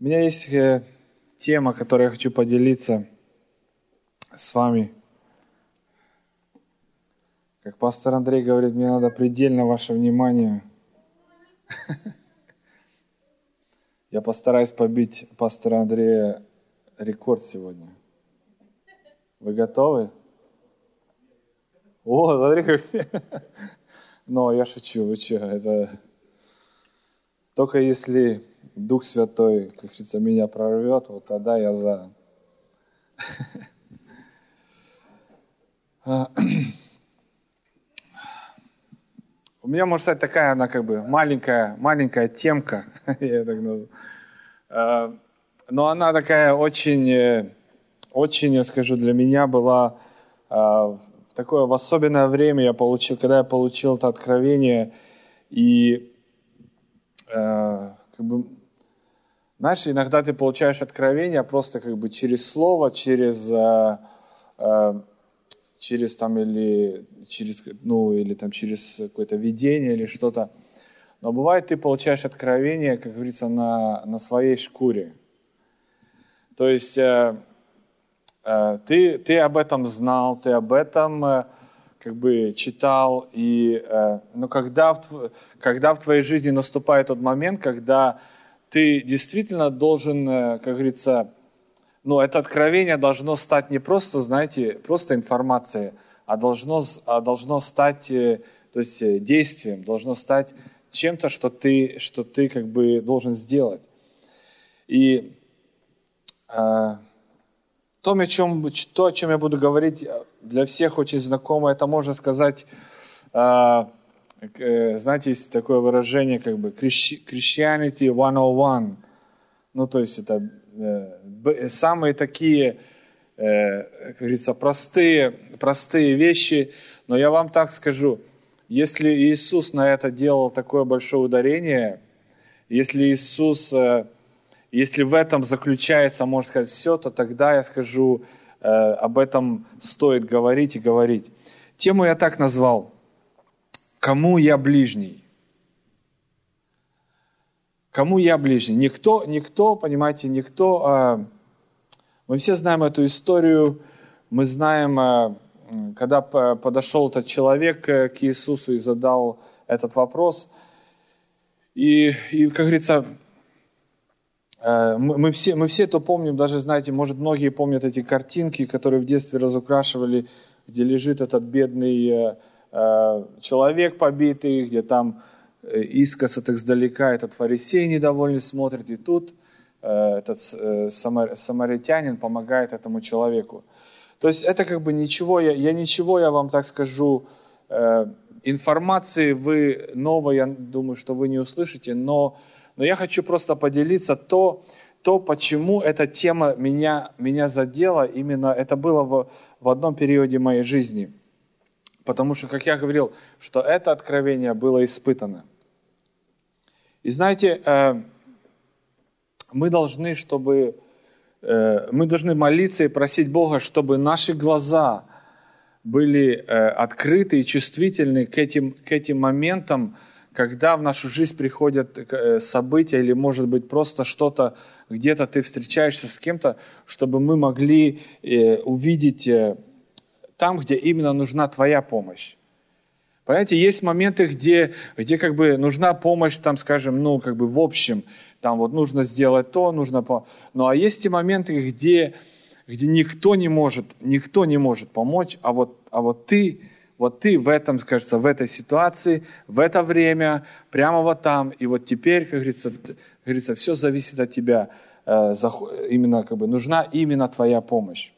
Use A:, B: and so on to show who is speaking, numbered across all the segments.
A: У меня есть тема, которой я хочу поделиться с вами. Как пастор Андрей говорит, мне надо предельно ваше внимание. Я постараюсь побить пастора Андрея рекорд сегодня. Вы готовы? О, смотри, как... Но я шучу, вы что, это... Только если Дух Святой, как говорится, меня прорвет, вот тогда я за. У меня, можно сказать, такая, она как бы маленькая темка, я ее так назову. Но она такая очень, я скажу, для меня была в такое в особенное время, когда я получил это откровение, и как бы, знаешь, иногда ты получаешь откровение просто как бы через слово, через там или через какое-то видение или что-то. Но бывает, ты получаешь откровение, как говорится, на своей шкуре. То есть ты об этом знал, ты об этом как бы читал, но когда в твоей жизни наступает тот момент, когда ты действительно должен, как говорится, это откровение должно стать не просто, знаете, просто информацией, а должно стать, то есть действием, должно стать чем-то, что ты как бы должен сделать. И то, о чем я буду говорить, для всех очень знакомо. Это, можно сказать, знаете, есть такое выражение, как бы Christianity 101. То есть это самые такие, как говорится, простые вещи. Но я вам так скажу, если Иисус на это делал такое большое ударение, если в этом заключается, можно сказать, все, то тогда я скажу, об этом стоит говорить и говорить. Тему я так назвал: «Кому я ближний?» Кому я ближний? Никто, понимаете, никто. Мы все знаем эту историю, мы знаем, когда подошел этот человек к Иисусу и задал этот вопрос. И как говорится, мы все это помним, даже, знаете, может, многие помнят эти картинки, которые в детстве разукрашивали, где лежит этот бедный человек побитый, где там искоса так сдалека этот фарисей недовольный смотрит, и тут этот самаритянин помогает этому человеку. То есть это как бы ничего, я вам так скажу, информации вы новой, я думаю, что вы не услышите, но я хочу просто поделиться то, почему эта тема меня задела, именно это было в одном периоде моей жизни. Потому что, как я говорил, что это откровение было испытано. И знаете, мы должны молиться и просить Бога, чтобы наши глаза были открыты и чувствительны к этим моментам, когда в нашу жизнь приходят события или, может быть, просто что-то, где-то ты встречаешься с кем-то, чтобы мы могли увидеть там, где именно нужна твоя помощь. Понимаете, есть моменты, где как бы нужна помощь, там, скажем, как бы в общем, там вот нужно сделать то, а есть и моменты, где никто не может помочь, а вот ты в этом, кажется, в этой ситуации, в это время, прямо вот там, и вот теперь, как говорится, все зависит от тебя, именно как бы нужна именно твоя помощь.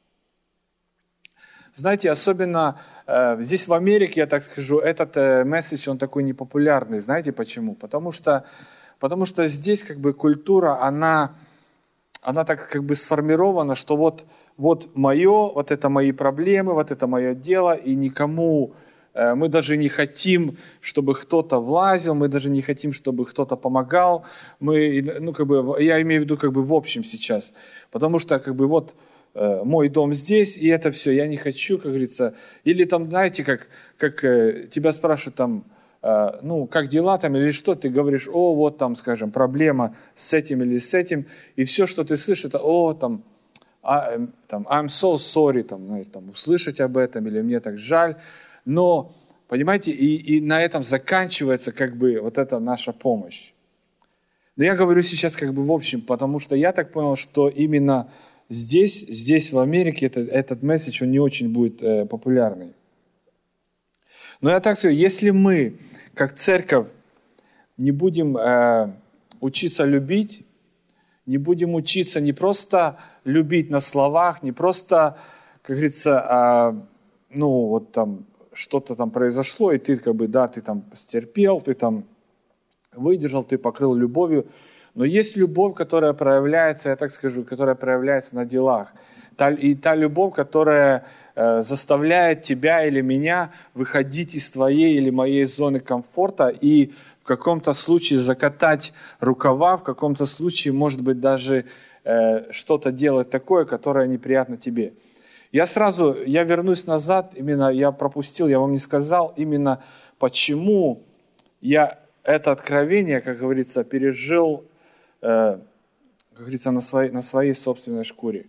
A: Знаете, особенно здесь в Америке, я так скажу, этот месседж, он такой непопулярный. Знаете почему? Потому что здесь как бы культура, она так как бы сформирована, что вот это мои проблемы, вот это мое дело, и никому, мы даже не хотим, чтобы кто-то влазил, мы даже не хотим, чтобы кто-то помогал. Я имею в виду как бы в общем сейчас, потому что как бы мой дом здесь, и это все, я не хочу, как говорится. Или там, знаете, как тебя спрашивают там, как дела там или что, ты говоришь, вот там, скажем, проблема с этим или с этим, и все, что ты слышишь, это, I'm so sorry, услышать об этом, или мне так жаль. Но, понимаете, и на этом заканчивается вот эта наша помощь. Но я говорю сейчас в общем, потому что я так понял, что именно здесь в Америке этот месседж, он не очень будет популярный. Но я так скажу, если мы, как церковь, не будем учиться любить, не будем учиться не просто любить на словах, не просто, как говорится, что-то там произошло, и ты ты там стерпел, ты там выдержал, ты покрыл любовью. Но есть любовь, которая проявляется, я так скажу, которая проявляется на делах. И та любовь, которая заставляет тебя или меня выходить из твоей или моей зоны комфорта и в каком-то случае закатать рукава, в каком-то случае, может быть, даже что-то делать такое, которое неприятно тебе. Я вернусь назад, именно я пропустил, я вам не сказал, именно почему я это откровение, как говорится, пережил, как говорится, на своей собственной шкуре.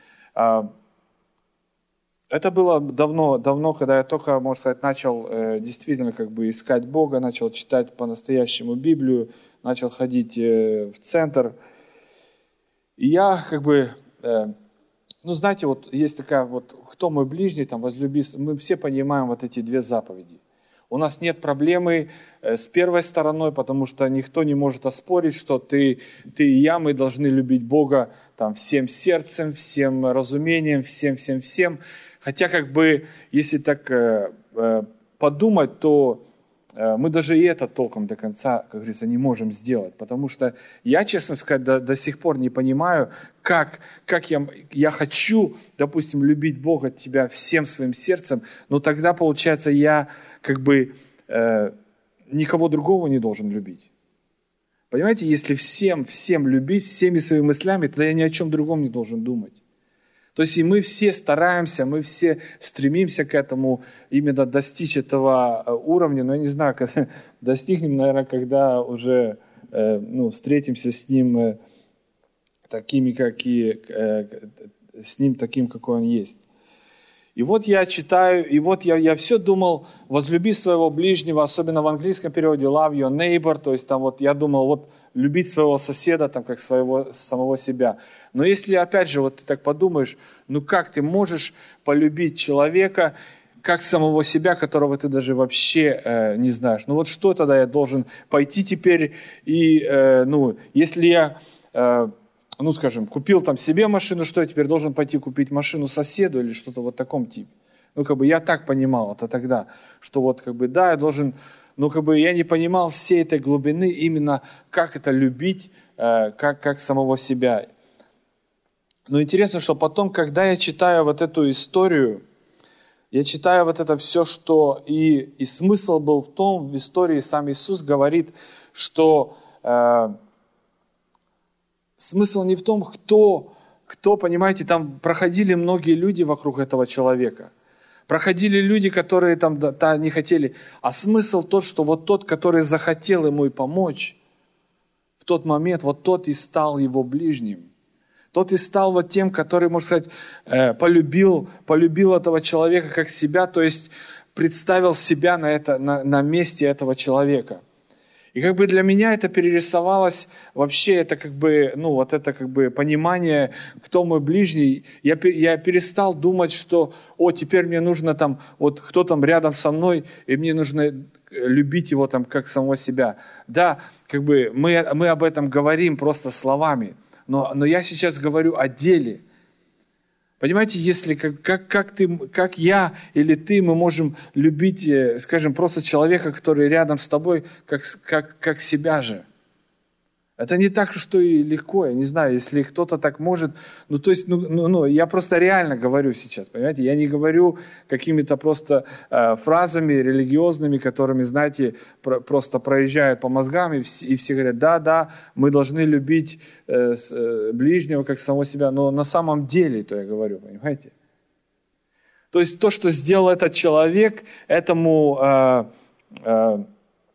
A: Это было давно, когда я только, можно сказать, начал действительно искать Бога, начал читать по-настоящему Библию, начал ходить в центр. И я знаете, есть такая кто мой ближний, возлюби, мы все понимаем эти две заповеди. У нас нет проблемы с первой стороной, потому что никто не может оспорить, что ты и я, мы должны любить Бога всем сердцем, всем разумением, всем. Хотя если так подумать, то мы даже и это толком до конца, как говорится, не можем сделать. Потому что я, честно сказать, до сих пор не понимаю, как я хочу, допустим, любить Бога, тебя всем своим сердцем, но тогда, получается, я никого другого не должен любить. Понимаете, если всем любить, всеми своими мыслями, тогда я ни о чем другом не должен думать. То есть и мы все стараемся, мы все стремимся к этому, именно достичь этого уровня, но я не знаю, когда достигнем, наверное, когда уже встретимся с Ним таким, какой Он есть. И я читаю, и я все думал, возлюби своего ближнего, особенно в английском переводе love your neighbor, то есть я думал, любить своего соседа, как самого себя. Но если, опять же, ты так подумаешь, как ты можешь полюбить человека, как самого себя, которого ты даже вообще не знаешь? Что тогда я должен пойти теперь и, если я... скажем, купил себе машину, что я теперь должен пойти купить машину соседу или что-то в таком типе. Я так понимал это тогда, что я должен, я не понимал всей этой глубины именно, как это любить, как самого себя. Но интересно, что потом, когда я читаю эту историю, я читаю это все, что и смысл был в истории сам Иисус говорит, что... Смысл не в том, кто, понимаете, там проходили многие люди вокруг этого человека. Проходили люди, которые не хотели. А смысл тот, что тот, который захотел ему и помочь, в тот момент, тот и стал его ближним. Тот и стал тем, который, можно сказать, полюбил этого человека как себя, то есть представил себя на месте этого человека. И для меня это перерисовалось, вообще это понимание, кто мой ближний. Я перестал думать, что, теперь мне нужно кто там рядом со мной, и мне нужно любить его как самого себя. Да, мы об этом говорим просто словами, но я сейчас говорю о деле. Понимаете, если как я или ты, мы можем любить, скажем, просто человека, который рядом с тобой, как себя же. Это не так, что и легко, я не знаю, если кто-то так может. Я просто реально говорю сейчас, понимаете, я не говорю какими-то просто фразами религиозными, которыми, знаете, просто проезжают по мозгам, и все говорят, да, мы должны любить ближнего как самого себя, но на самом деле, то я говорю, понимаете. То есть то, что сделал этот человек, этому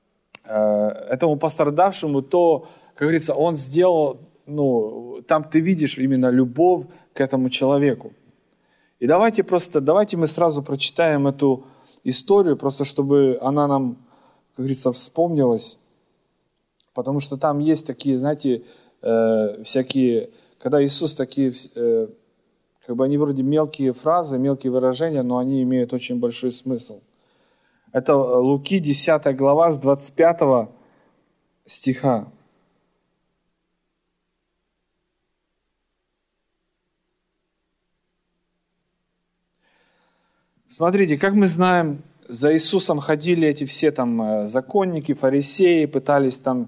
A: этому пострадавшему, то, как говорится, он сделал, там ты видишь именно любовь к этому человеку. И давайте мы сразу прочитаем эту историю, просто чтобы она нам, как говорится, вспомнилась. Потому что там есть такие, знаете, всякие, когда Иисус такие, как бы они вроде мелкие фразы, мелкие выражения, но они имеют очень большой смысл. Это Луки 10 глава с 25 стиха. Смотрите, как мы знаем, за Иисусом ходили эти все там законники, фарисеи, пытались там,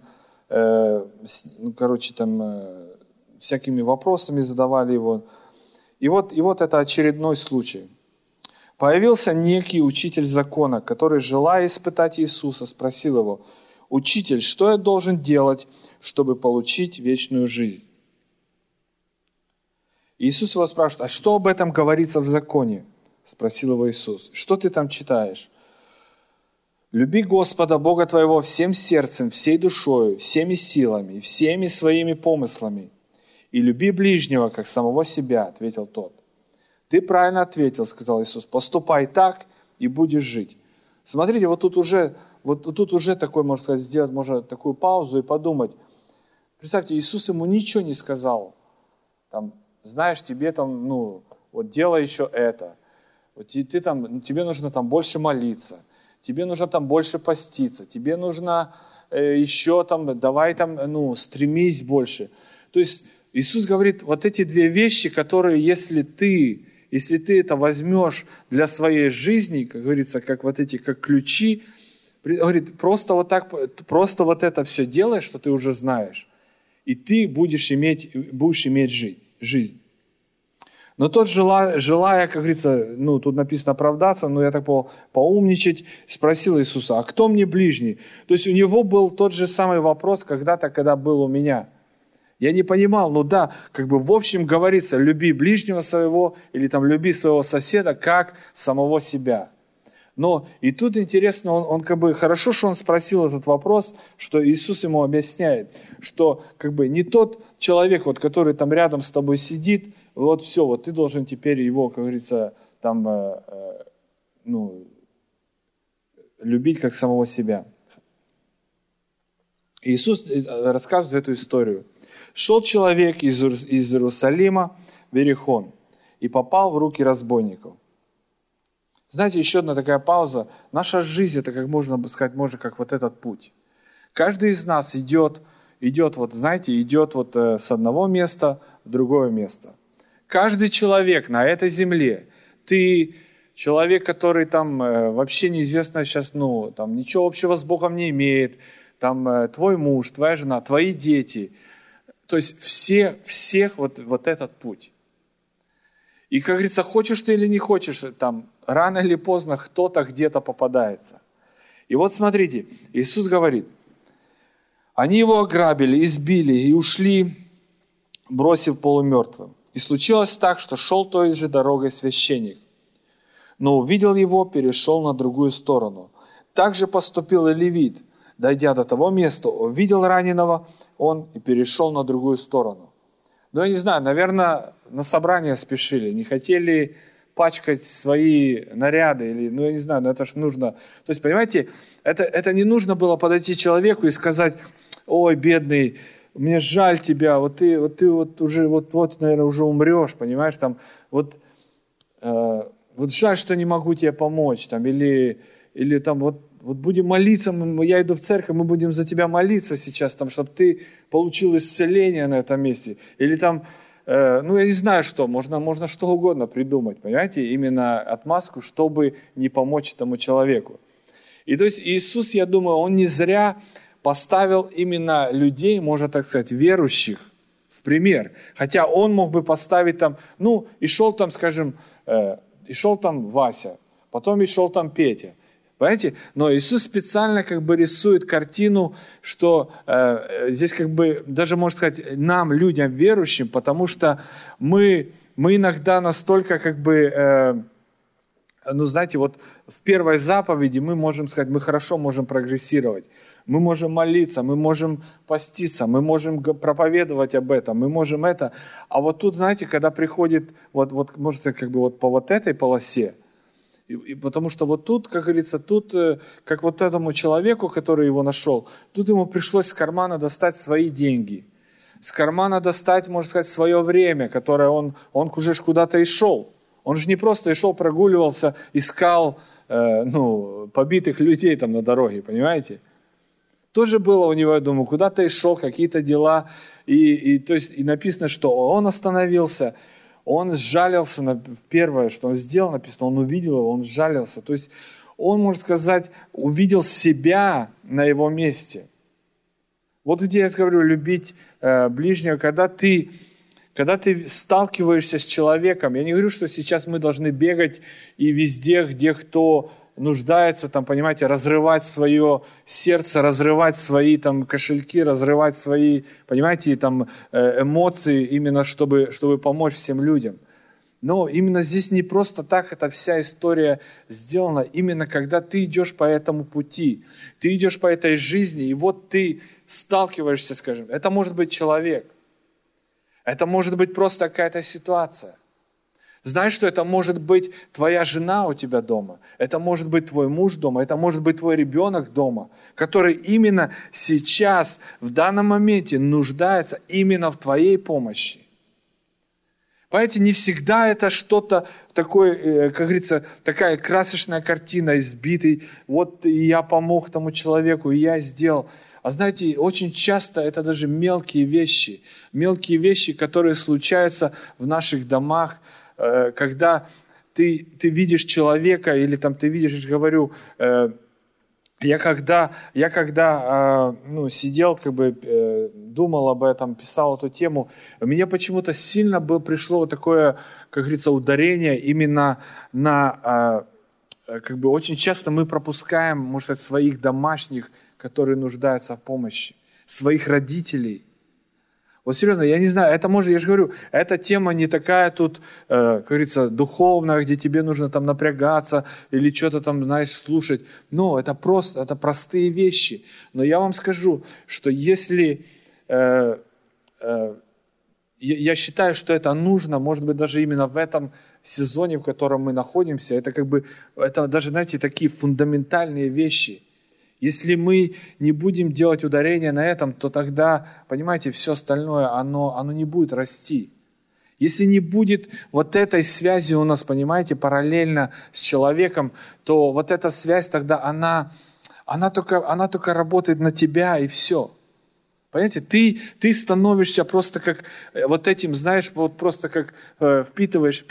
A: всякими вопросами задавали его. И вот это очередной случай. Появился некий учитель закона, который, желая испытать Иисуса, спросил его: «Учитель, что я должен делать, чтобы получить вечную жизнь?» И Иисус его спрашивает: «А что об этом говорится в законе?» Спросил его Иисус. «Что ты там читаешь?» «Люби Господа Бога твоего всем сердцем, всей душою, всеми силами, всеми своими помыслами. И люби ближнего, как самого себя», — ответил тот. «Ты правильно ответил», — сказал Иисус. «Поступай так, и будешь жить». Смотрите, вот тут уже такой, можно сказать, сделать можно такую паузу и подумать. Представьте, Иисус ему ничего не сказал. Там, знаешь, тебе там, вот делай еще это. Вот тебе нужно там больше молиться, тебе нужно там больше поститься, тебе нужно еще там, давай там, стремись больше. То есть Иисус говорит вот эти две вещи, которые, если ты это возьмешь для своей жизни, как говорится, как вот эти, как ключи, говорит, просто вот это все делай, что ты уже знаешь, и ты будешь иметь жизнь. Но тот, желая, как говорится, тут написано оправдаться, но я так поумничать, спросил Иисуса: «А кто мне ближний?» То есть у него был тот же самый вопрос когда-то, когда был у меня. Я не понимал, в общем говорится, люби ближнего своего или там люби своего соседа, как самого себя. Но и тут интересно, он хорошо, что он спросил этот вопрос, что Иисус ему объясняет, что не тот человек, который там рядом с тобой сидит, ты должен теперь его, как говорится, любить как самого себя. Иисус рассказывает эту историю. Шел человек из Иерусалима в Иерихон и попал в руки разбойников. Знаете, еще одна такая пауза. Наша жизнь, это, как можно сказать, как вот этот путь. Каждый из нас идет с одного места в другое место. Каждый человек на этой земле, ты человек, который там вообще неизвестно сейчас, ничего общего с Богом не имеет, там твой муж, твоя жена, твои дети, то есть всех вот этот путь. И, как говорится, хочешь ты или не хочешь, там рано или поздно кто-то где-то попадается. И вот смотрите, Иисус говорит: они его ограбили, избили и ушли, бросив полумертвым. И случилось так, что шел той же дорогой священник, но увидел его, перешел на другую сторону. Так же поступил и левит, дойдя до того места, увидел раненого, он и перешел на другую сторону. Я не знаю, наверное, на собрание спешили, не хотели пачкать свои наряды, или, я не знаю, это же нужно. То есть, понимаете, это не нужно было подойти человеку и сказать: ой, бедный, мне жаль тебя, ты уже, наверное, уже умрешь, понимаешь, жаль, что не могу тебе помочь, или будем молиться, я иду в церковь, мы будем за тебя молиться сейчас, чтобы ты получил исцеление на этом месте, или я не знаю что, можно что угодно придумать, понимаете, именно отмазку, чтобы не помочь этому человеку. И то есть Иисус, я думаю, Он не зря поставил именно людей, можно так сказать, верующих в пример. Хотя Он мог бы поставить и шел там Вася, потом и шел там Петя. Понимаете? Но Иисус специально рисует картину, что здесь даже, можно сказать, нам, людям верующим, потому что мы иногда настолько в первой заповеди мы можем сказать, мы хорошо можем прогрессировать. Мы можем молиться, мы можем поститься, мы можем проповедовать об этом, мы можем это. А вот тут, знаете, когда приходит, может сказать, как бы вот по вот этой полосе, и потому что вот тут, как говорится, тут, как вот этому человеку, который его нашел, тут ему пришлось с кармана достать свои деньги. С кармана достать, можно сказать, свое время, которое он уже куда-то и шел. Он же не просто и шел, прогуливался, искал побитых людей там на дороге, понимаете? Тоже было у него, я думаю, куда-то и шел, какие-то дела. И написано, что он остановился, он сжалился. Первое, что он сделал, написано, он увидел его, он сжалился. То есть он, можно сказать, увидел себя на его месте. Вот где я говорю, любить ближнего, когда ты сталкиваешься с человеком. Я не говорю, что сейчас мы должны бегать и везде, где кто нуждается, там, понимаете, разрывать свое сердце, разрывать свои там кошельки, разрывать свои, понимаете, там эмоции, именно чтобы помочь всем людям. Но именно здесь не просто так эта вся история сделана, именно когда ты идешь по этому пути, ты идешь по этой жизни, и вот ты сталкиваешься, скажем, это может быть человек, это может быть просто какая-то ситуация. Знаешь, что это может быть твоя жена у тебя дома, это может быть твой муж дома, это может быть твой ребенок дома, который именно сейчас, в данном моменте нуждается именно в твоей помощи. Понимаете, не всегда это что-то такое, как говорится, такая красочная картина, избитый, вот и я помог тому человеку, и я сделал. А знаете, очень часто это даже мелкие вещи, которые случаются в наших домах, когда ты видишь человека, или там ты видишь, я же говорю, я когда сидел, думал об этом, писал эту тему, мне почему-то сильно пришло вот такое, как говорится, ударение именно на, очень часто мы пропускаем, можно сказать, своих домашних, которые нуждаются в помощи, своих родителей. Вот серьезно, я не знаю, это может, я же говорю, эта тема не такая тут, как говорится, духовная, где тебе нужно там напрягаться или что-то там, знаешь, слушать. Но это простые вещи. Но я вам скажу, что если, я считаю, что это нужно, может быть, даже именно в этом сезоне, в котором мы находимся, это даже, знаете, такие фундаментальные вещи. Если мы не будем делать ударение на этом, то тогда, понимаете, все остальное, оно не будет расти. Если не будет вот этой связи у нас, понимаете, параллельно с человеком, то вот эта связь тогда, она только работает на тебя и все. Понимаете, ты становишься просто как вот этим, знаешь, вот просто как впитываешь,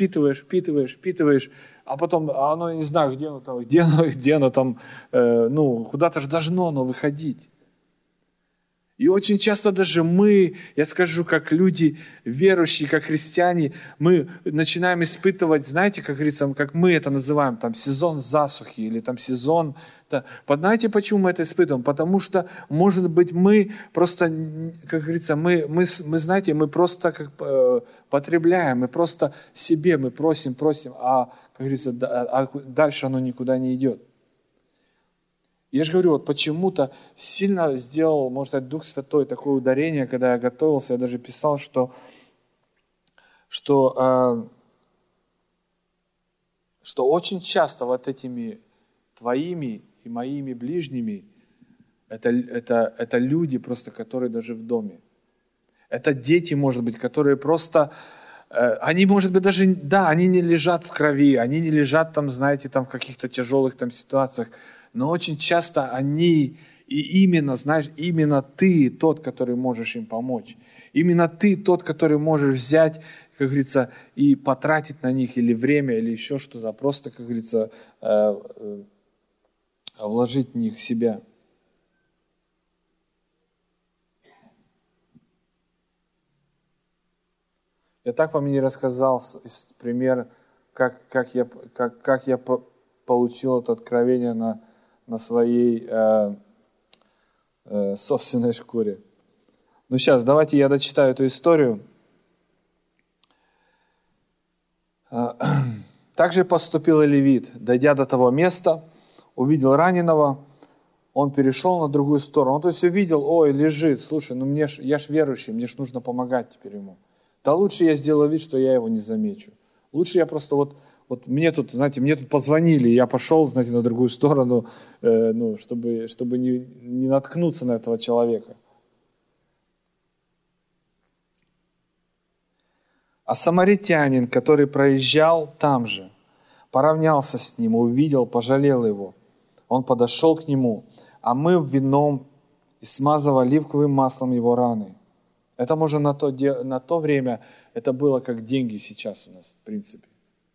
A: а потом оно, я не знаю, где оно там, куда-то же должно оно выходить. И очень часто даже мы, я скажу, как люди верующие, как христиане, мы начинаем испытывать, знаете, как говорится, как мы это называем, там сезон засухи или там сезон... Знаете, почему мы это испытываем? Потому что, может быть, мы просто, как говорится, мы знаете, мы просто как потребляем, мы просто себе, мы просим, а, как говорится, дальше оно никуда не идет. Я же говорю, вот почему-то сильно сделал, может быть, Дух Святой такое ударение, когда я готовился, я даже писал, что очень часто вот этими твоими и моими ближними это люди просто, которые даже в доме. Это дети, может быть, которые просто... Они, может быть, даже... Да, они не лежат в крови, они не лежат там, знаете, там в каких-то тяжелых там ситуациях, но очень часто они, и именно ты тот, который можешь им помочь. Именно ты тот, который можешь взять, как говорится, и потратить на них или время, или еще что-то, просто, как говорится, вложить в них себя. Я так вам не рассказал пример, как я получил это откровение на своей собственной шкуре. Ну сейчас, давайте я дочитаю эту историю. Также поступил и левит, дойдя до того места, увидел раненого он перешел на другую сторону. Он то есть увидел, ой, лежит, слушай, ну я ж верующий, мне ж нужно помогать теперь ему. Да лучше я сделаю вид, что я его не замечу. Лучше я просто вот мне тут, знаете, мне тут позвонили, я пошел, знаете, на другую сторону, чтобы не наткнуться на этого человека. А самаритянин, который проезжал там же, поравнялся с ним, увидел, пожалел его. Он подошел к нему, омыв вином и смазав оливковым маслом его раны. Это можно на то время, это было как деньги сейчас у нас, в принципе.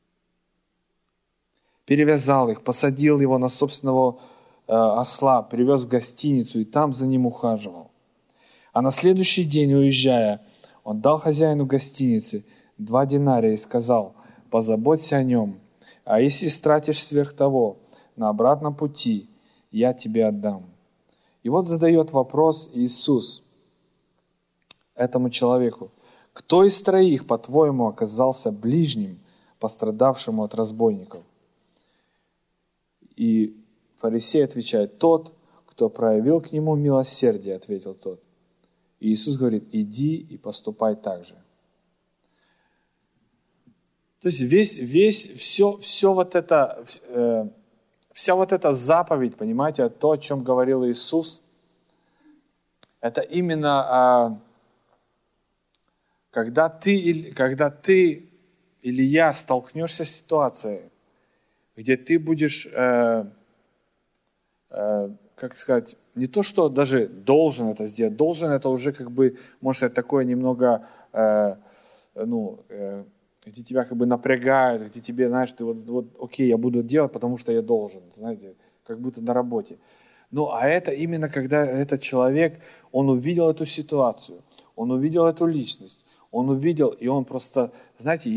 A: Перевязал их, посадил его на собственного осла, привез в гостиницу и там за ним ухаживал. А на следующий день, уезжая, он дал хозяину гостиницы 2 динария и сказал: позаботься о нем, а если истратишь сверх того на обратном пути, я тебе отдам. И вот задает вопрос Иисус этому человеку: кто из 3, по-твоему, оказался ближним, пострадавшему от разбойников? И фарисей отвечает: тот, кто проявил к нему милосердие, ответил тот. И Иисус говорит: иди и поступай так же. То есть вся вот эта заповедь, понимаете, то, о чем говорил Иисус, это именно когда ты или я столкнешься с ситуацией, где ты будешь, как сказать, не то, что даже должен это сделать, должен это уже как бы, можно сказать, такое немного, где тебя как бы напрягают, где тебе, знаешь, ты вот окей, я буду делать, потому что я должен, знаете, как будто на работе. Ну, а это именно когда этот человек, он увидел эту ситуацию, он увидел эту личность, он увидел, и он просто, знаете,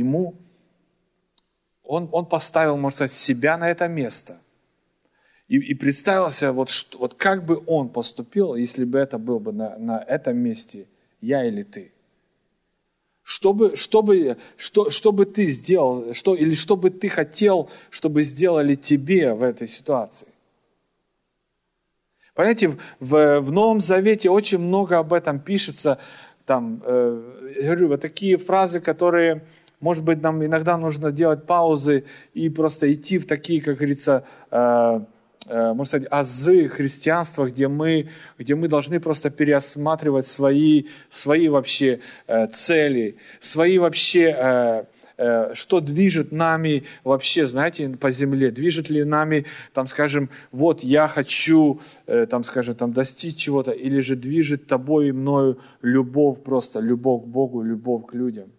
A: он поставил, можно сказать, себя на это место. И представился, вот как бы он поступил, если бы это был бы на этом месте я или ты. Что бы ты сделал, или что бы ты хотел, чтобы сделали тебе в этой ситуации? Понимаете, в Новом Завете очень много об этом пишется. Там, говорю, вот такие фразы, которые, может быть, нам иногда нужно делать паузы и просто идти в такие, как говорится, можно сказать, азы христианства, где мы должны просто переосматривать свои вообще цели, свои вообще, что движет нами вообще, знаете, по земле, движет ли нами, там, скажем, вот я хочу, там, скажем, там, достичь чего-то, или же движет тобой и мною любовь просто, любовь к Богу, любовь к людям.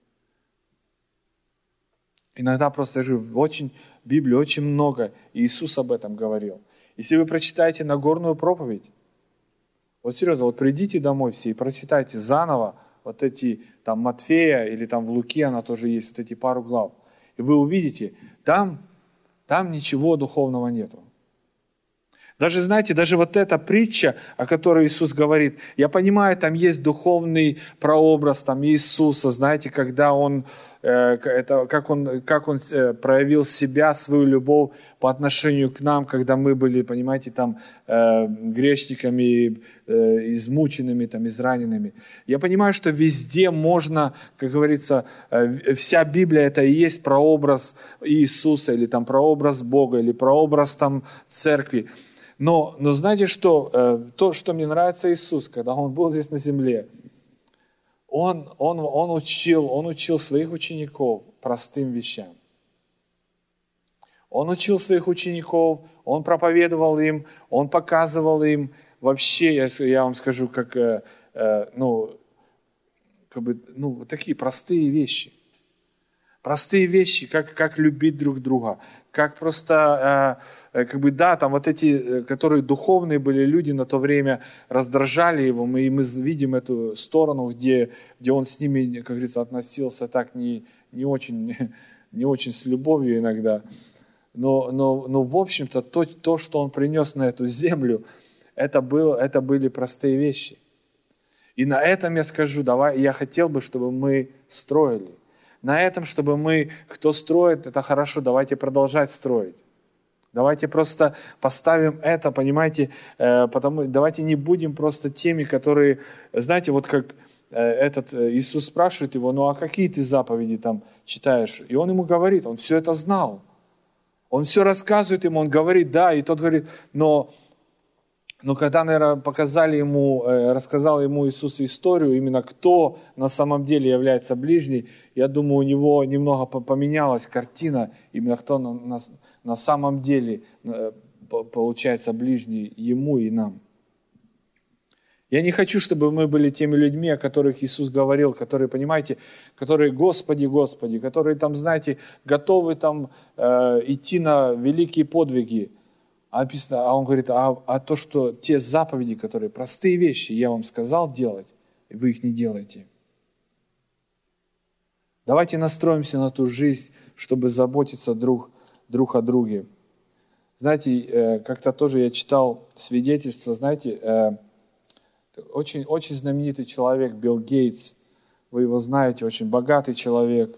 A: Иногда просто я живу, в Библии очень много, и Иисус об этом говорил. Если вы прочитаете Нагорную проповедь, вот серьезно, вот придите домой все и прочитайте заново вот эти, там, Матфея, или там в Луке она тоже есть, вот эти пару глав. И вы увидите, там ничего духовного нету. Даже, знаете, даже вот эта притча, о которой Иисус говорит, я понимаю, там есть духовный прообраз там Иисуса, знаете, когда Он, как он проявил себя, свою любовь по отношению к нам, когда мы были, понимаете, там грешниками, измученными, там, израненными. Я понимаю, что везде можно, как говорится, вся Библия это и есть прообраз Иисуса, или там прообраз Бога, или прообраз там церкви. Но знаете что? То, что мне нравится Иисус, когда Он был здесь на земле, Он учил своих учеников простым вещам. Он учил своих учеников, Он проповедовал им, Он показывал им вообще, я вам скажу, такие простые вещи. Простые вещи, как любить друг друга, как просто, там вот эти, которые духовные были люди на то время, раздражали его, мы видим эту сторону, где он с ними, как говорится, относился так не очень с любовью иногда. Но в общем-то, то, что он принес на эту землю, это были простые вещи. И на этом я скажу, я хотел бы, чтобы мы строили. На этом, чтобы кто строит, это хорошо, давайте продолжать строить. Давайте просто поставим это, понимаете, давайте не будем просто теми, которые, знаете, вот как Иисус спрашивает его, ну а какие ты заповеди там читаешь? И он ему говорит, он все это знал. Он все рассказывает ему, он говорит, да, и тот говорит, но когда, наверное, рассказал ему Иисус историю, именно кто на самом деле является ближней, я думаю, у него немного поменялась картина, именно кто на самом деле получается ближний ему и нам. Я не хочу, чтобы мы были теми людьми, о которых Иисус говорил, которые, понимаете, которые Господи, Господи, которые там, знаете, готовы там идти на великие подвиги. А он говорит, то, что те заповеди, которые простые вещи, я вам сказал делать, и вы их не делаете. Давайте настроимся на ту жизнь, чтобы заботиться друг о друге. Знаете, как-то тоже я читал свидетельство, знаете, очень, очень знаменитый человек Билл Гейтс, вы его знаете, очень богатый человек.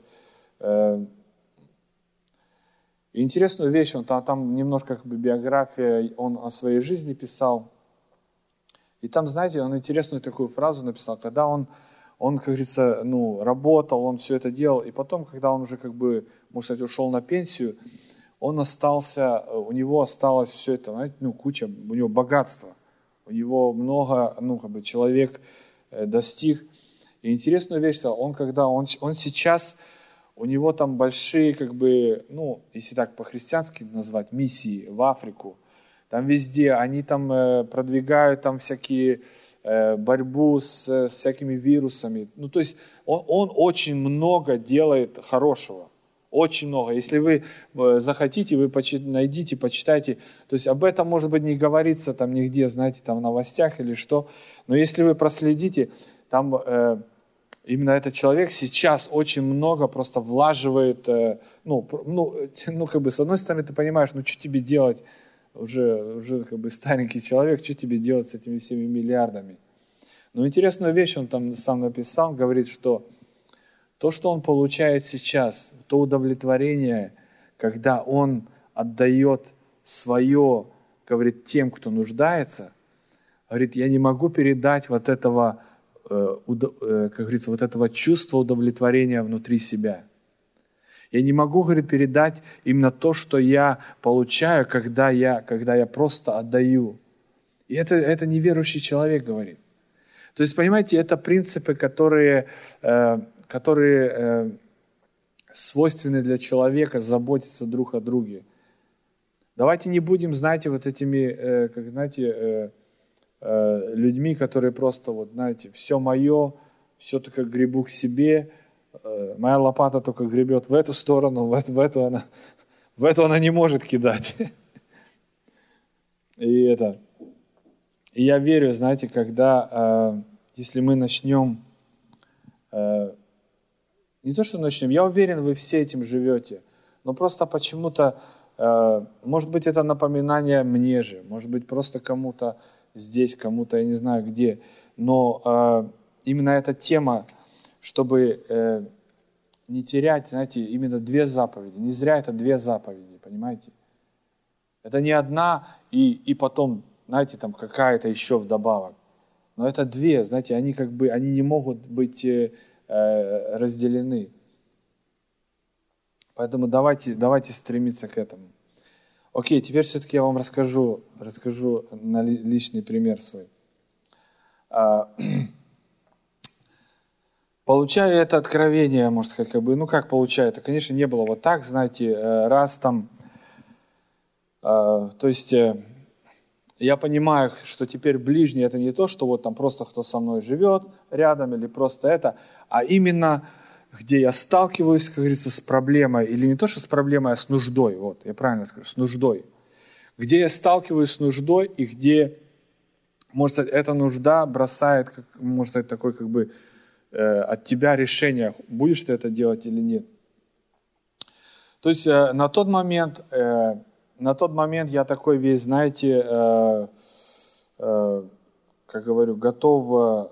A: И интересную вещь, там немножко как бы биография, он о своей жизни писал. И там, знаете, он интересную такую фразу написал, когда он, как говорится, работал, он все это делал, и потом, когда он уже как бы, можно сказать, ушел на пенсию, у него осталось все это, знаете, куча, у него богатства, у него много, человек достиг. И интересную вещь, он сейчас, у него там большие, как бы, если так по-христиански назвать, миссии в Африку. Там везде, они там продвигают там всякие борьбу с всякими вирусами. То есть он очень много делает хорошего. Очень много. Если вы захотите, вы найдите, почитайте. То есть об этом, может быть, не говорится там нигде, знаете, там в новостях или что. Но если вы проследите, там именно этот человек сейчас очень много просто влаживает. Как бы с одной стороны ты понимаешь, что тебе делать, уже как бы старенький человек, что тебе делать с этими всеми миллиардами. Но интересную вещь он там сам написал, говорит, что то, что он получает сейчас, то удовлетворение, когда он отдает свое, говорит, тем, кто нуждается, говорит, я не могу передать вот этого, как говорится, вот этого чувства удовлетворения внутри себя. Я не могу, говорит, передать именно то, что я получаю, когда я просто отдаю. И это неверующий человек говорит. То есть, понимаете, это принципы, которые свойственны для человека, заботиться друг о друге. Давайте не будем, знаете, вот этими, людьми, которые просто, вот, знаете, все мое, все только гребу к себе, моя лопата только гребет в эту сторону, в эту она не может кидать. И я верю, знаете, если мы начнем, не то, что начнем, я уверен, вы все этим живете, но просто почему-то, может быть, это напоминание мне же, может быть, просто кому-то здесь, кому-то, я не знаю где, но именно эта тема, чтобы не терять, знаете, именно 2 заповеди. Не зря это 2 заповеди, понимаете? Это не одна и потом, знаете, там какая-то еще вдобавок. Но это 2, знаете, они не могут быть разделены. Поэтому давайте стремиться к этому. Окей, теперь все-таки я вам расскажу на личный пример свой. Получаю это откровение, можно сказать, как получаю это? Конечно, не было вот так, знаете, раз там, то есть я понимаю, что теперь ближний это не то, что вот там просто кто со мной живет рядом или просто это, а именно где я сталкиваюсь, как говорится, с проблемой, или не то, что с проблемой, а с нуждой, вот, я правильно скажу, с нуждой. Где я сталкиваюсь с нуждой и где, может быть, эта нужда бросает, можно сказать, такой как бы от тебя решение, будешь ты это делать или нет. То есть на тот момент я такой весь, знаете, как говорю, готов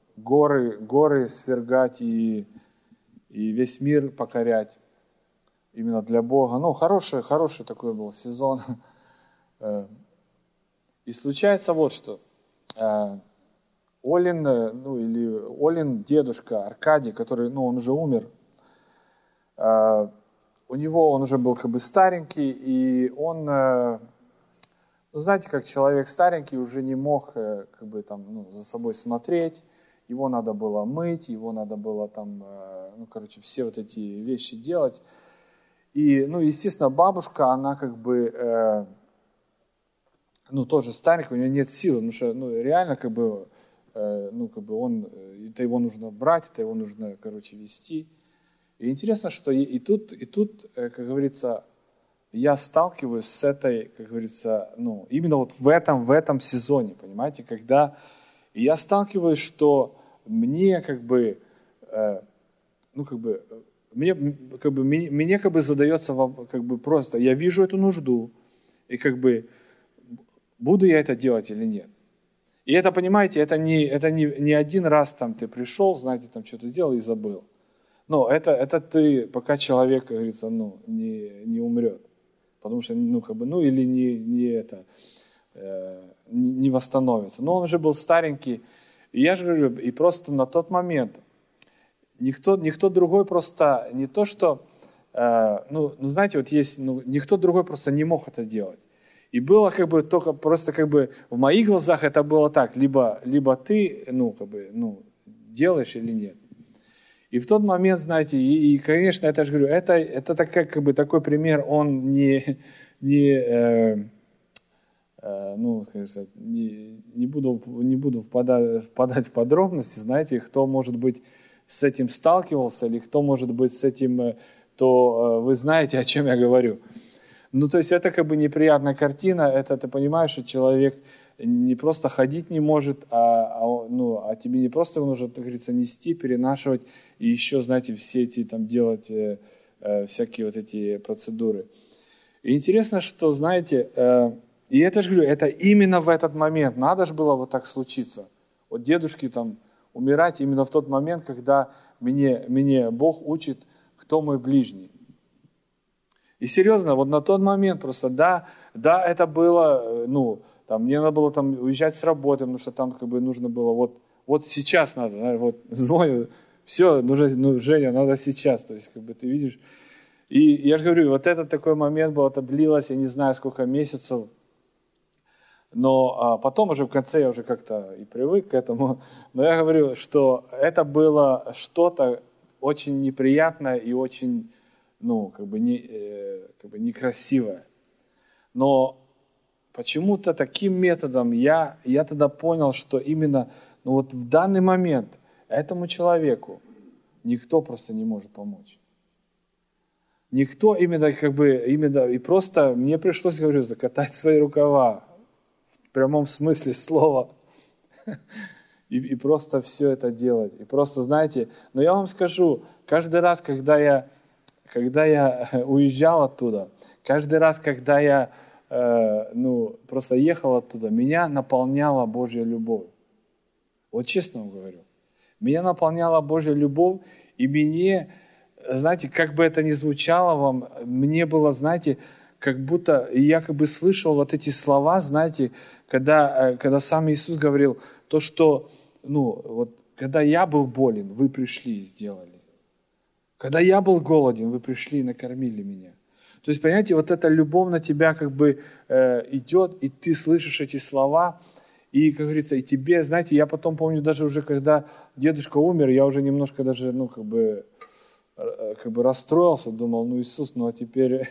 A: горы свергать и весь мир покорять. именно для Бога. Ну, хороший такой был сезон. И случается вот что. Олин дедушка Аркадий, который, он уже умер, у него он уже был как бы старенький, и он, знаете, как человек старенький уже не мог как бы там, за собой смотреть, его надо было мыть, его надо было там, все вот эти вещи делать. И, естественно, бабушка, она как бы, тоже старенькая, у нее нет сил, потому что, реально как бы, это его нужно брать, это его нужно, вести. И интересно, что и тут, как говорится, я сталкиваюсь с этой, как говорится, именно вот в этом сезоне, понимаете, когда я сталкиваюсь, что мне мне задается просто, я вижу эту нужду, и буду я это делать или нет. И это, понимаете, это не один раз там ты пришел, знаете, там что-то сделал и забыл. Но это ты, пока человек, как говорится, не умрет. Потому что, или не восстановится. Но он уже был старенький. И я же говорю, и просто на тот момент никто другой просто, не то что, знаете, вот есть, никто другой просто не мог это делать. И было только просто в моих глазах это было так, либо ты, делаешь или нет. И в тот момент, знаете, и конечно, это же говорю, это такой пример, он не буду впадать в подробности, знаете, кто, может быть, с этим сталкивался, или кто, может быть, с этим, то вы знаете, о чем я говорю. То есть это неприятная картина, это ты понимаешь, что человек не просто ходить не может, а тебе не просто его нужно, как говорится, нести, перенашивать, и еще, знаете, все эти там делать всякие вот эти процедуры. И интересно, что, знаете, и это же говорю, это именно в этот момент, надо же было вот так случиться. Вот дедушке там умирать именно в тот момент, когда мне Бог учит, кто мой ближний. И серьезно, вот на тот момент просто, да, это было, мне надо было там уезжать с работы, потому что там нужно было, вот сейчас надо, вот звоню, все, Женя, надо сейчас, то есть ты видишь. И я же говорю, вот этот такой момент был, это длилось, я не знаю, сколько месяцев, но потом уже в конце я уже как-то и привык к этому, но я говорю, что это было что-то очень неприятное и очень, некрасивое. Но почему-то таким методом я тогда понял, что именно вот в данный момент этому человеку никто просто не может помочь. Никто именно, и просто мне пришлось, говорю, закатать свои рукава, в прямом смысле слова, и просто все это делать. И просто, знаете, но я вам скажу, каждый раз, когда я уезжал оттуда, каждый раз, когда я просто ехал оттуда, меня наполняла Божья любовь. Вот честно вам говорю. Меня наполняла Божья любовь, и мне, знаете, как бы это ни звучало вам, мне было, знаете, как будто я слышал вот эти слова, знаете, когда сам Иисус говорил, то, что, когда я был болен, вы пришли и сделали. Когда я был голоден, вы пришли и накормили меня. То есть, понимаете, вот эта любовь на тебя идет, и ты слышишь эти слова, и, как говорится, и тебе, знаете, я потом помню даже уже, когда дедушка умер, я уже немножко даже, расстроился, думал, Иисус, а теперь,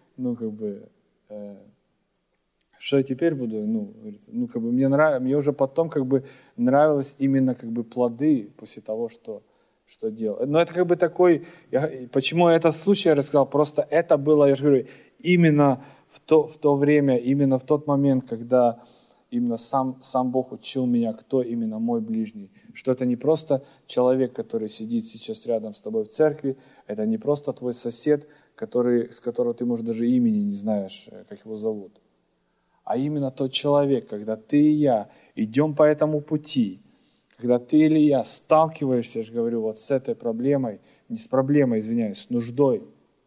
A: что я теперь буду, мне уже потом нравилось именно плоды после того, что делал. Но это такой, почему я этот случай рассказал, просто это было, я же говорю, именно в то время, именно в тот момент, когда именно сам Бог учил меня, кто именно мой ближний. Что это не просто человек, который сидит сейчас рядом с тобой в церкви, это не просто твой сосед, с которого ты, может, даже имени не знаешь, как его зовут. А именно тот человек, когда ты и я идем по этому пути, когда ты или я сталкиваешься, я же говорю, вот с этой проблемой, не с проблемой, извиняюсь, с нуждой.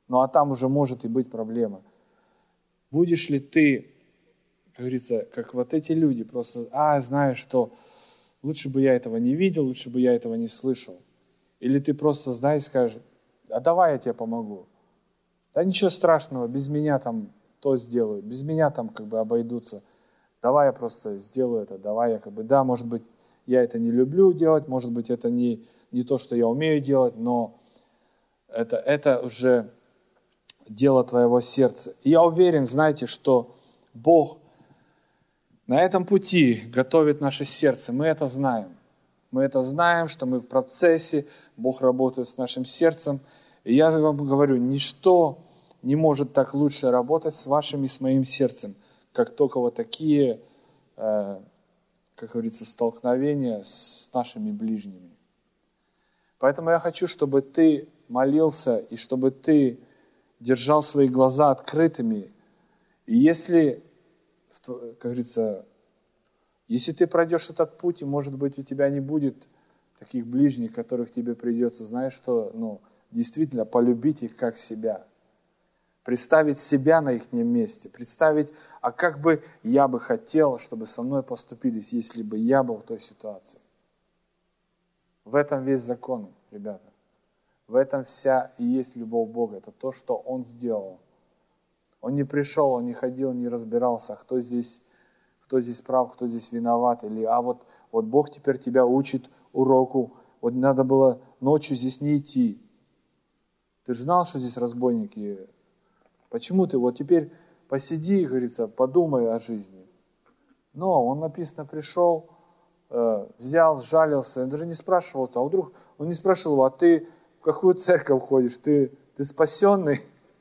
A: Ну а там уже может и быть проблема. Будешь ли ты, как говорится, как вот эти люди, просто, знаешь, что лучше бы я этого не видел, лучше бы я этого не слышал. Или ты просто, знаешь, скажешь, давай я тебе помогу. Да ничего страшного, без меня там то сделаю, без меня там как бы обойдутся. Давай я просто сделаю это, давай я да, может быть, я это не люблю делать, может быть, это не то, что я умею делать, но это уже дело твоего сердца. И я уверен, знаете, что Бог на этом пути готовит наше сердце. Мы это знаем. Мы это знаем, что мы в процессе, Бог работает с нашим сердцем. И я вам говорю, ничто не может так лучше работать с вашим и с моим сердцем, как только вот такие, как говорится, столкновения с нашими ближними. Поэтому я хочу, чтобы ты молился и чтобы ты держал свои глаза открытыми. И если, как говорится, если ты пройдешь этот путь, и, может быть, у тебя не будет таких ближних, которых тебе придется, знаешь, что, действительно полюбить их как себя. Представить себя на их месте, представить, как бы я бы хотел, чтобы со мной поступились, если бы я был в той ситуации. В этом весь закон, ребята. В этом вся и есть любовь Бога. Это то, что Он сделал. Он не пришел, Он не ходил, не разбирался, кто здесь прав, кто здесь виноват. Или, вот Бог теперь тебя учит уроку. Вот надо было ночью здесь не идти. Ты же знал, что здесь разбойники. Почему ты теперь посиди, говорится, подумай о жизни. Но он, написано, пришел, взял, сжалился. Он даже не спрашивал, вдруг он не спрашивал его, ты в какую церковь ходишь, ты спасенный?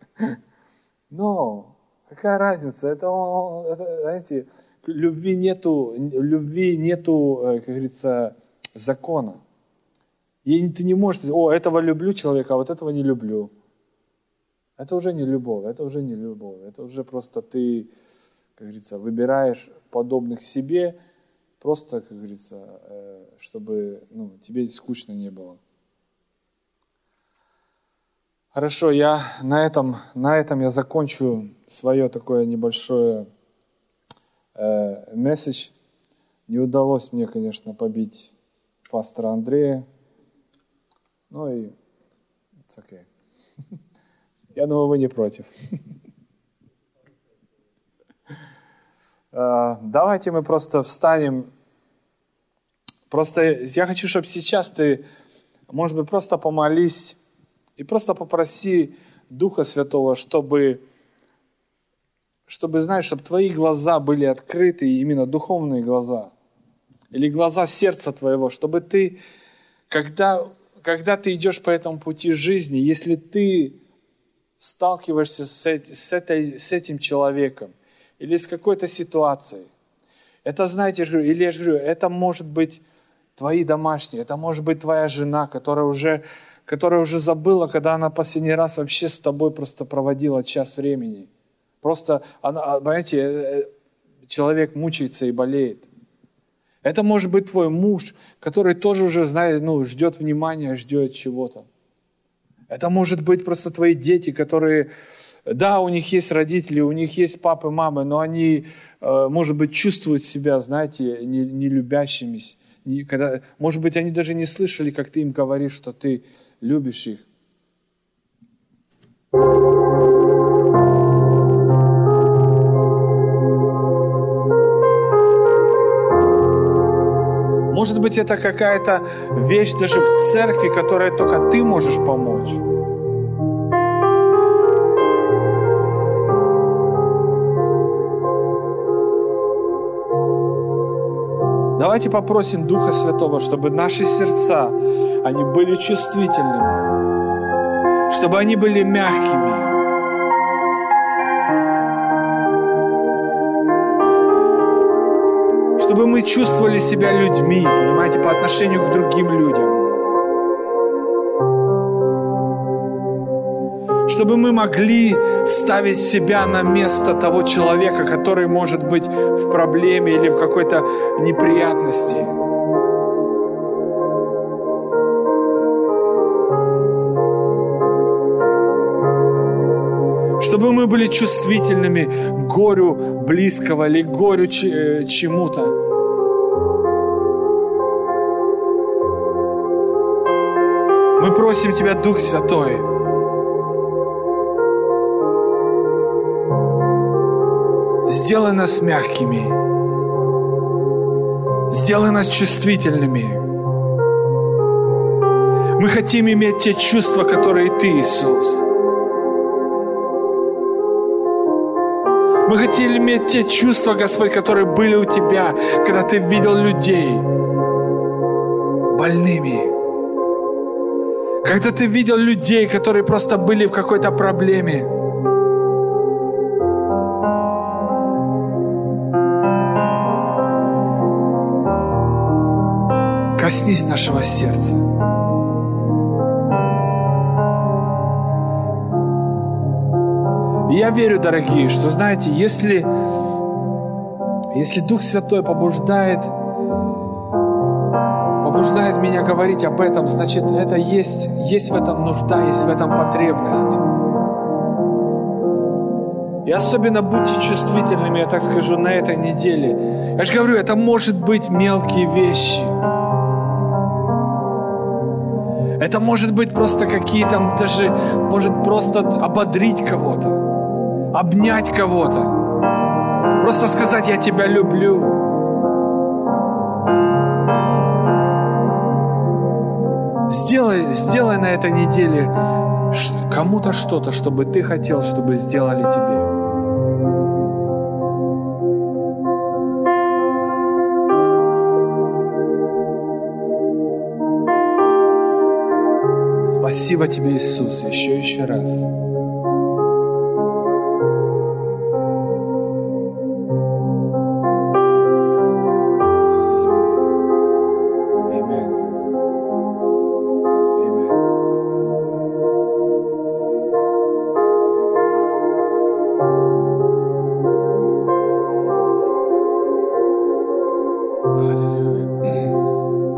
A: Но какая разница? Это знаете, любви нету, как говорится, закона. И ты не можешь сказать, этого люблю человека, а вот этого не люблю. Это уже не любовь, это уже просто ты, как говорится, выбираешь подобных себе, просто, как говорится, чтобы тебе скучно не было. Хорошо, я на этом я закончу свое такое небольшое месседж. Не удалось мне, конечно, побить пастора Андрея. Ну и it's okay. Я думаю, вы не против. Давайте мы просто встанем. Просто я хочу, чтобы сейчас ты, может быть, просто помолись и просто попроси Духа Святого, чтобы, знаешь, чтобы твои глаза были открыты, именно духовные глаза, или глаза сердца твоего, чтобы ты, когда ты идешь по этому пути жизни, если ты сталкиваешься с этим человеком или с какой-то ситуацией, это, знаете, я же говорю, это может быть твои домашние, это может быть твоя жена, которая уже забыла, когда она последний раз вообще с тобой просто проводила час времени. Просто, понимаете, человек мучается и болеет. Это может быть твой муж, который тоже уже, ждет внимания, ждет чего-то. Это может быть просто твои дети, которые, да, у них есть родители, у них есть папы, мамы, но они, может быть, чувствуют себя, знаете, не любящимися. Может быть, они даже не слышали, как ты им говоришь, что ты любишь их. Может быть, это какая-то вещь даже в церкви, которой только ты можешь помочь. Давайте попросим Духа Святого, чтобы наши сердца, они были чувствительными, чтобы они были мягкими. Чтобы мы чувствовали себя людьми, понимаете, по отношению к другим людям. Чтобы мы могли ставить себя на место того человека, который может быть в проблеме или в какой-то неприятности. чтобы мы были чувствительными к горю близкого или к горю чему-то. Мы просим Тебя, Дух Святой, сделай нас мягкими, сделай нас чувствительными. Мы хотим иметь те чувства, которые Ты, Иисус. Мы хотели иметь те чувства, Господь, которые были у Тебя, когда Ты видел людей больными. Когда Ты видел людей, которые просто были в какой-то проблеме. Коснись нашего сердца. И я верю, дорогие, что, знаете, если Дух Святой побуждает меня говорить об этом, значит, это есть в этом нужда, есть в этом потребность. И особенно будьте чувствительными, я так скажу, на этой неделе. Я же говорю, это может быть мелкие вещи. Это может быть просто какие-то, даже, может просто ободрить кого-то, обнять кого-то, просто сказать: «Я тебя люблю». Сделай на этой неделе кому-то что-то, чтобы ты хотел, чтобы сделали тебе. Спасибо Тебе, Иисус, еще раз.